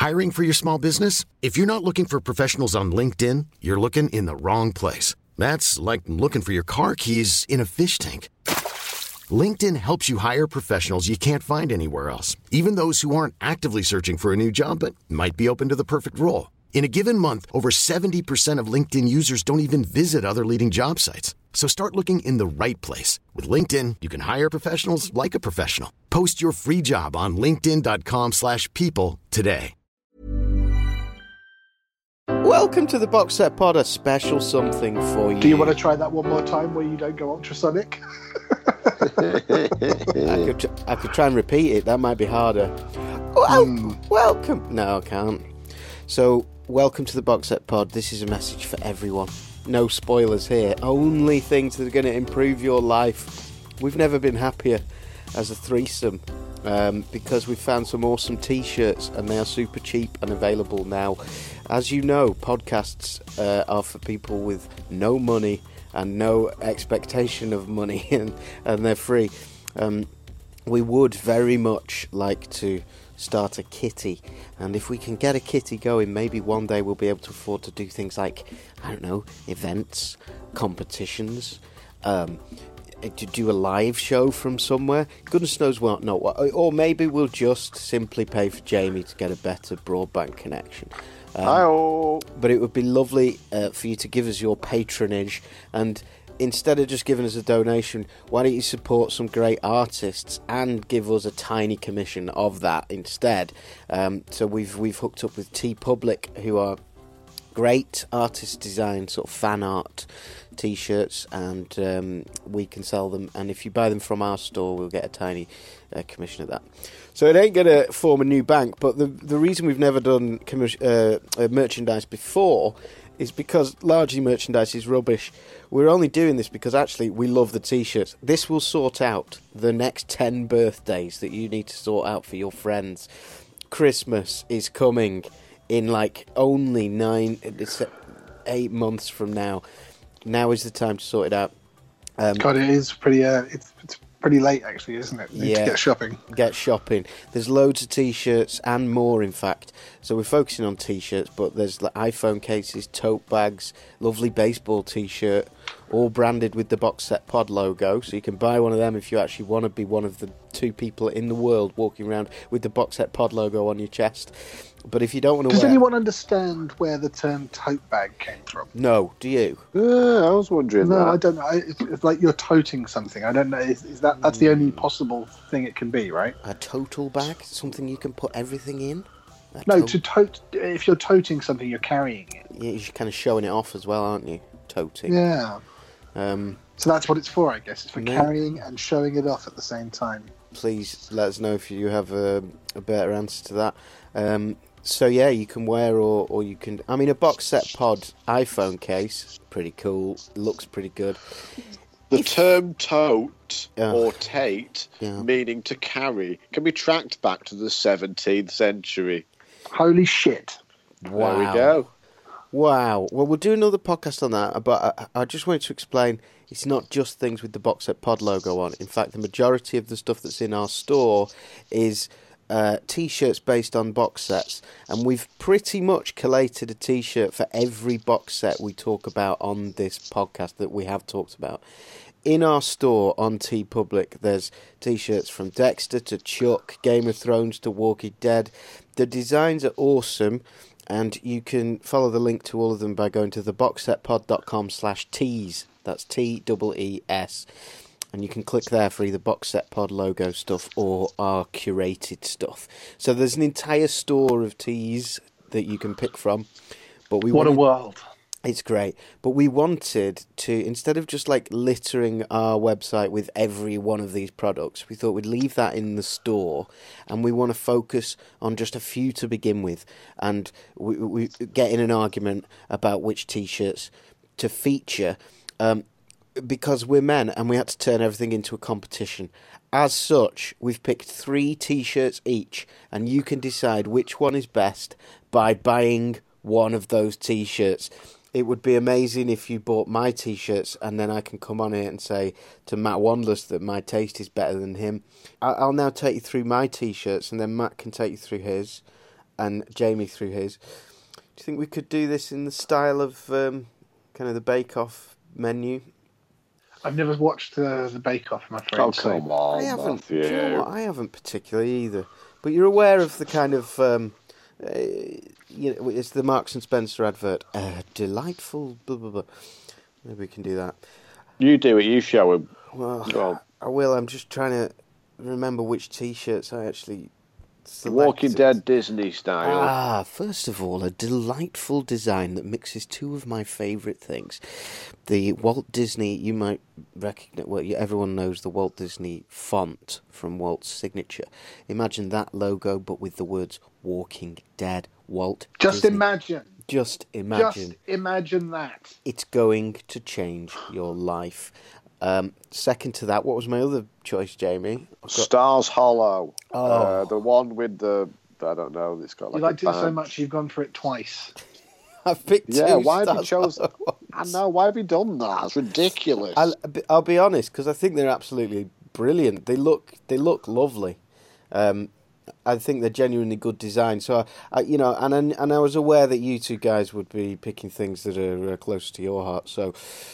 Hiring for your small business? If you're not looking for professionals on LinkedIn, you're looking in the wrong place. That's like looking for your car keys in a fish tank. LinkedIn helps you hire professionals you can't find anywhere else, even those who aren't actively searching for a new job but might be open to the perfect role. In a given month, over 70% of LinkedIn users don't even visit other leading job sites. So start looking in the right place. With LinkedIn, you can hire professionals like a professional. Post your free job on linkedin.com/people today. Welcome to the Box Set Pod, a special something for you. Do you want to try that one more time where you don't go ultrasonic? I could try and repeat it. That might be harder. Welcome. No, I can't. So, welcome to the Box Set Pod. This is a message for everyone. No spoilers here. Only things that are going to improve your life. We've never been happier as a threesome because we've found some awesome t-shirts and they are super cheap and available now. As you know, podcasts are for people with no money and no expectation of money, and they're free. We would very much like to start a kitty, and if we can get a kitty going, maybe one day we'll be able to afford to do things like, I don't know, events, competitions, to do a live show from somewhere, goodness knows what, or maybe we'll just simply pay for Jamie to get a better broadband connection. But it would be lovely for you to give us your patronage, and instead of just giving us a donation, why don't you support some great artists and give us a tiny commission of that instead? So we've hooked up with TeePublic, who are great artist design, sort of fan art t-shirts, and we can sell them, and if you buy them from our store, we'll get a tiny commission of that. So it ain't going to form a new bank, but the reason we've never done merchandise before is because largely merchandise is rubbish. We're only doing this because actually we love the t-shirts. This will sort out the next 10 birthdays that you need to sort out for your friends. Christmas is coming in like only 8 months from now. Now is the time to sort it out. God, it is pretty. It's pretty late, actually, isn't it? Need to get shopping. Get shopping. There's loads of t-shirts and more, in fact. So we're focusing on t-shirts, but there's like iPhone cases, tote bags, lovely baseball t-shirt, all branded with the Box Set Pod logo. So you can buy one of them if you actually want to be one of the 2 people in the world walking around with the Box Set Pod logo on your chest. But if you don't want to Does anyone understand where the term tote bag came from? No, do you? I was wondering that. No, I don't know. It's like you're toting something. I don't know. Is that's the only possible thing it can be, right? A total bag? Something you can put everything in? To tote. If you're toting something, you're carrying it. Yeah, you're kind of showing it off as well, aren't you? Toting. Yeah. So that's what it's for, I guess. It's for carrying and showing it off at the same time. Please let us know if you have a better answer to that. So yeah, you can wear or you can... I mean, a Box Set Pod iPhone case, pretty cool. Looks pretty good. The term tote or tate, meaning to carry, can be tracked back to the 17th century. Holy shit. Wow. There we go. Wow. Well, we'll do another podcast on that, but I just wanted to explain it's not just things with the Box Set Pod logo on. In fact, the majority of the stuff that's in our store is t-shirts based on box sets, and we've pretty much collated a t-shirt for every box set we talk about on this podcast that we have talked about. In our store on TeePublic, there's t-shirts from Dexter to Chuck, Game of Thrones to Walking Dead. The designs are awesome, and you can follow the link to all of them by going to theboxsetpod.com/tees. That's TEES. And you can click there for either Box Set Pod logo stuff or our curated stuff. So there's an entire store of tees that you can pick from. But What a world. It's great. But we wanted to, instead of just like littering our website with every one of these products, we thought we'd leave that in the store, and we want to focus on just a few to begin with. And we get in an argument about which t-shirts to feature. Because we're men and we had to turn everything into a competition. As such, we've picked 3 t-shirts each, and you can decide which one is best by buying one of those t-shirts. It would be amazing if you bought my t-shirts, and then I can come on here and say to Matt Wandless that my taste is better than him. I'll now take you through my t-shirts, and then Matt can take you through his. and Jamie threw his. Do you think we could do this in the style of kind of the Bake Off menu? I've never watched the Bake Off, I'm afraid. Oh, come on, I haven't. Matthew. Do you know what? I haven't particularly either. But you're aware of the kind of, it's the Marks and Spencer advert. Delightful, blah, blah, blah. Maybe we can do that. You do it, you show him. Well, I will. I'm just trying to remember which T-shirts I actually selected. Walking Dead Disney style. First of all, a delightful design that mixes two of my favourite things. The Walt Disney, you might recognise, well, everyone knows the Walt Disney font from Walt's signature. Imagine that logo, but with the words Walking Dead, Walt Disney. Imagine. Just imagine. Just imagine that. It's going to change your life. Second to that, what was my other choice, Jamie? Stars Hollow. The one with the, I don't know, it's got like you liked it so much you've gone for it twice. I've picked two why have you Stars chosen? I know, why have you done that? It's ridiculous. I'll be honest, because I think they're absolutely brilliant. They look lovely. I think they're genuinely good design. So I was aware that you two guys would be picking things that are close to your heart. So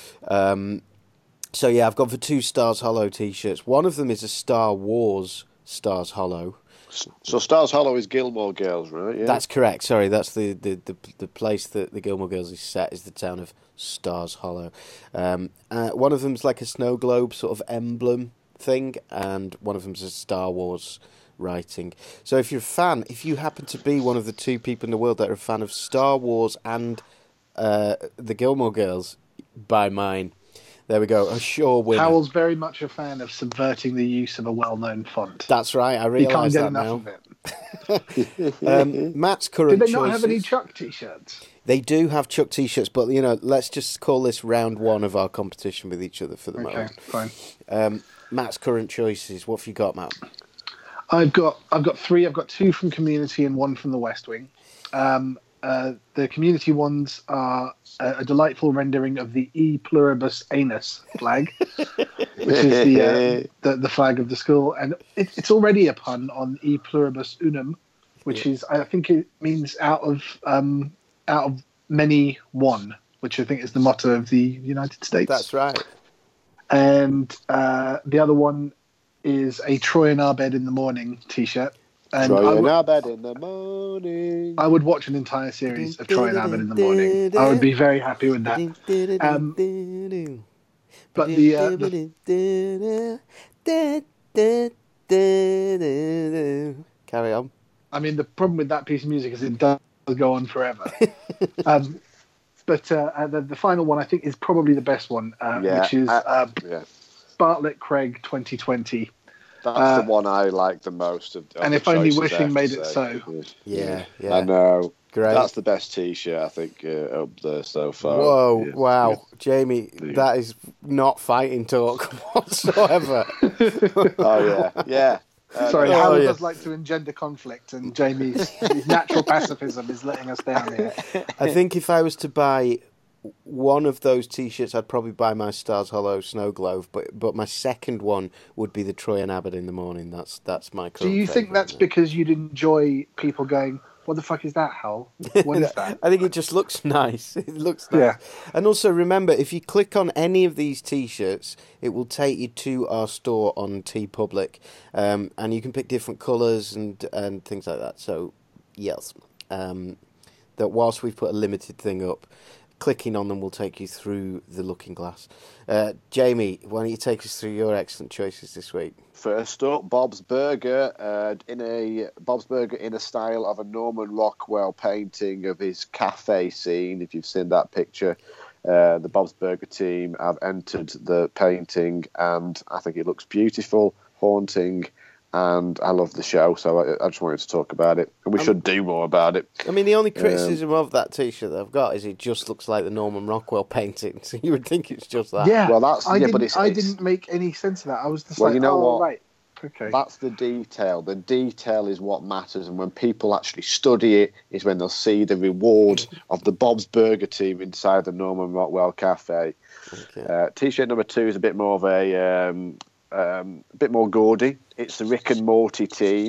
yeah, I've gone for two Stars Hollow T-shirts. One of them is a Star Wars Stars Hollow. So Stars Hollow is Gilmore Girls, right? Yeah. That's correct. Sorry, that's the place that the Gilmore Girls is set, is the town of Stars Hollow. One of them's like a snow globe sort of emblem thing, and one of them's a Star Wars writing. So if you're a fan, if you happen to be one of the two people in the world that are a fan of Star Wars and the Gilmore Girls, buy mine. There we go, a sure winner. Howell's very much a fan of subverting the use of a well-known font. That's right, I realise that now. You can't get enough of it. Matt's current Did they not choices, have any Chuck T-shirts? They do have Chuck T-shirts, but let's just call this round one of our competition with each other for the moment. Okay, fine. Matt's current choices. What have you got, Matt? I've got three. I've got two from Community and one from The West Wing. The Community ones are a delightful rendering of the E Pluribus Anus flag, which is the flag of the school, and it's already a pun on E Pluribus Unum, which is, I think it means out of many one, which I think is the motto of the United States. That's right. And the other one is a Troy in Our Bed in the Morning T-shirt. And Troy in Our Bed in the Morning. I would watch an entire series of Troy in Our Bed in the Morning. I would be very happy with that. But carry on. I mean, the problem with that piece of music is it does go on forever. But the final one, I think, is probably the best one, which is Bartlett Craig 2020. That's the one I like the most. And if only Wishing made it so. Yeah. I know. Great. That's the best T-shirt, I think, up there so far. Whoa, wow. Yeah. Jamie, that is not fighting talk whatsoever. Oh, yeah. Sorry, Howard does like to engender conflict, and Jamie's natural pacifism is letting us down here. I think if I was to buy one of those T-shirts, I'd probably buy my Stars Hollow Snow Globe, but my second one would be the Troy and Abbott in the Morning. That's my current. Do you think that's because you'd enjoy people going, "What the fuck is that, Hal? What is that?" I think it just looks nice. It looks nice. Yeah. And also remember, if you click on any of these T-shirts, it will take you to our store on TeePublic, and you can pick different colours and things like that. So, yes, that whilst we've put a limited thing up, clicking on them will take you through the looking glass. Jamie, why don't you take us through your excellent choices this week? First up, Bob's Burger, in a style of a Norman Rockwell painting of his cafe scene. If you've seen that picture, the Bob's Burger team have entered the painting, and I think it looks beautiful, haunting, and I love the show, so I just wanted to talk about it. And we should do more about it. I mean, the only criticism of that T-shirt that I've got is it just looks like the Norman Rockwell painting, so you would think it's just that. Yeah, well, I didn't make any sense of that. I was just you know what? Right. Okay. That's the detail. The detail is what matters, and when people actually study it is when they'll see the reward of the Bob's Burger team inside the Norman Rockwell Cafe. Okay. T-shirt number 2 is a bit more of a bit more gaudy. It's the Rick and Morty team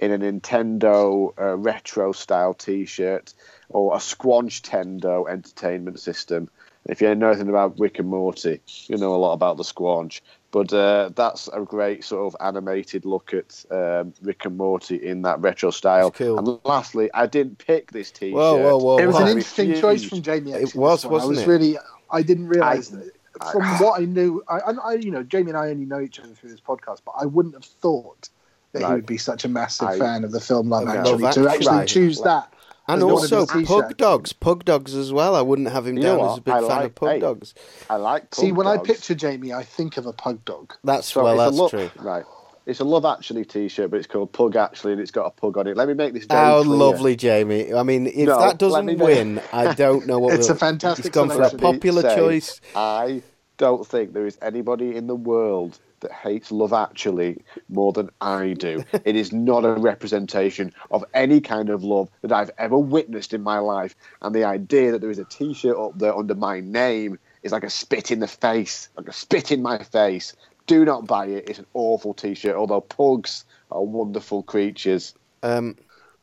in a Nintendo retro style T-shirt or a Squanch Tendo entertainment system. If you know anything about Rick and Morty, you know a lot about the Squanch. But that's a great sort of animated look at Rick and Morty in that retro style. Cool. And lastly, I didn't pick this T-shirt. Whoa. It was an I interesting choice from Jamie. Actually, It was, wasn't it? I didn't realise that. From what I knew, Jamie and I only know each other through this podcast, but I wouldn't have thought that he would be such a massive fan of the film Love Actually to actually choose that. And also Pug Dogs as well. I wouldn't have him down as a big fan of Pug Dogs. I like Pug Dogs. See, when I picture Jamie, I think of a pug dog. That's true. Right. It's a Love Actually T-shirt, but it's called Pug Actually, and it's got a pug on it. Let me make this very clear. Lovely, Jamie. I mean, if that doesn't win, I don't know what. It's a fantastic. It's gone for a popular choice. I don't think there is anybody in the world that hates Love Actually more than I do. It is not a representation of any kind of love that I've ever witnessed in my life. And the idea that there is a T-shirt up there under my name is like a spit in the face, like a spit in my face. Do not buy it. It's an awful T-shirt, although pugs are wonderful creatures. But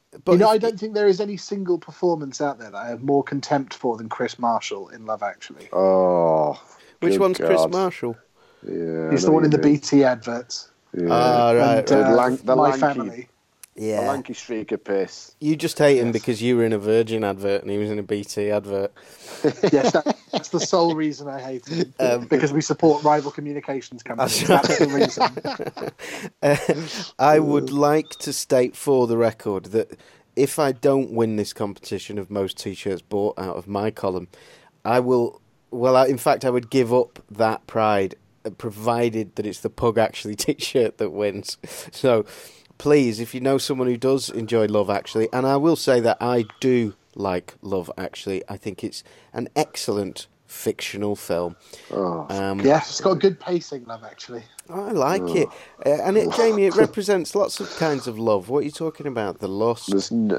I don't think there is any single performance out there that I have more contempt for than Chris Marshall in Love Actually. Oh, which one's God. Chris Marshall? Yeah, he's the one in the BT adverts. Yeah. Right. And, My Family. Yeah. A lanky streak of piss. You just hate him because you were in a Virgin advert and he was in a BT advert. Yes, that's the sole reason I hate him. Because we support rival communications companies. That's the reason. I would like to state for the record that if I don't win this competition of most T-shirts bought out of my column, I will... Well, in fact, I would give up that pride, provided that it's the Pug Actually T-shirt that wins. So, please, if you know someone who does enjoy Love Actually, and I will say that I do like Love Actually, I think it's an excellent fictional film. Yes, it's got good pacing, Love Actually. I like it. And Jamie, it represents lots of kinds of love. What are you talking about? The lust?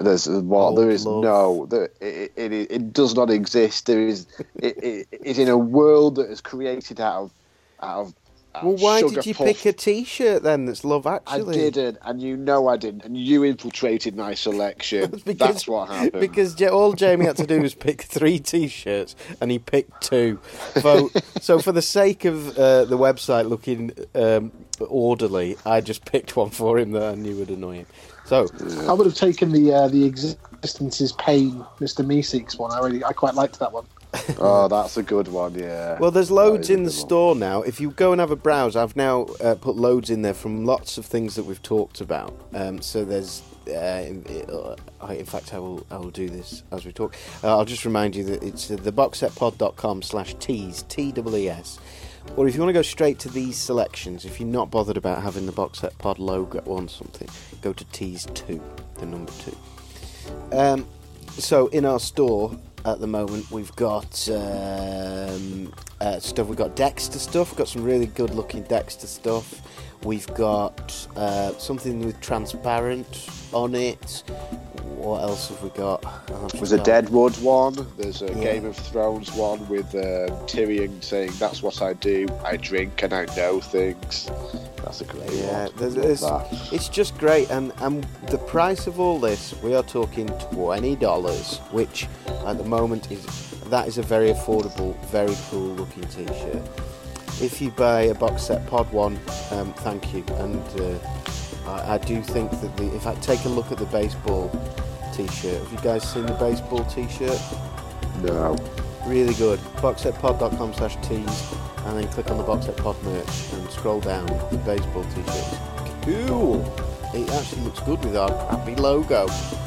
It does not exist. There is. It's in a world that is created out of well, why did you pick a T-shirt then that's Love Actually? I didn't, and you know I didn't, and you infiltrated my selection. That's what happened. Because all Jamie had to do was pick 3 T-shirts, and he picked 2. So for the sake of the website looking orderly, I just picked one for him that I knew would annoy him. So I would have taken the Existence is Pain, Mr. Meeseeks one. I quite liked that one. Oh, that's a good one, yeah. Well, there's loads in the store now. If you go and have a browse, I've now put loads in there from lots of things that we've talked about. So there's, in fact, I will do this as we talk. I'll just remind you that it's theboxsetpod.com/tees, TEES. Or if you want to go straight to these selections, if you're not bothered about having the Box Set Pod logo on something, go to Tees 2, the number 2. So in our store at the moment, we've got stuff. We've got Dexter stuff. We've got some really good looking Dexter stuff. We've got something with transparent on it. What else have we got? There's a Deadwood one. There's a Game of Thrones one with Tyrion saying, "That's what I do. I drink and I know things." That's a great one. It's just great, and the price of all this, we are talking $20, which at the moment is a very affordable, very cool looking T-shirt. If you buy a Box Set Pod one, thank you. And I do think that if I take a look at the baseball T-shirt, have you guys seen the baseball T-shirt? No. Really good. boxsetpod.com/tees, and then click on the Box Set Pod merch and scroll down. The baseball T-shirt. Cool. It actually looks good with our crappy logo.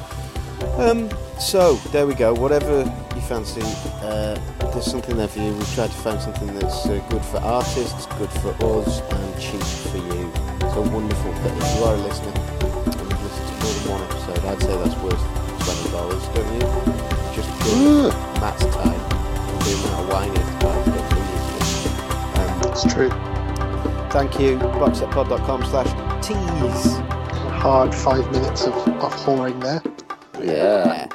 So there we go. Whatever you fancy, there's something there for you. We've tried to find something that's good for artists, good for us, and cheap for you. So wonderful. But if you are a listener and you've listened to more than one episode, I'd say that's worth $20, don't you? Just for Matt's time and the amount of whining It's true. Thank you. boxsetpod.com/tees. Hard 5 minutes of whoring there. Yeah.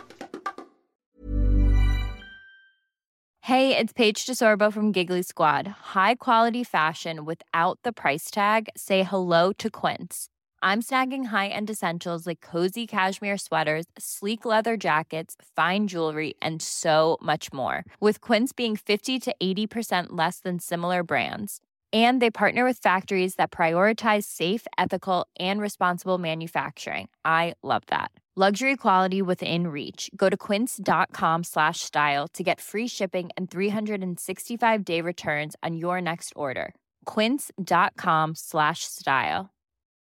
Hey, it's Paige DeSorbo from Giggly Squad. High quality fashion without the price tag. Say hello to Quince. I'm snagging high-end essentials like cozy cashmere sweaters, sleek leather jackets, fine jewelry, and so much more. With Quince being 50 to 80% less than similar brands. And they partner with factories that prioritize safe, ethical, and responsible manufacturing. I love that. Luxury quality within reach. Go to quince.com/style to get free shipping and 365-day returns on your next order. Quince.com/style.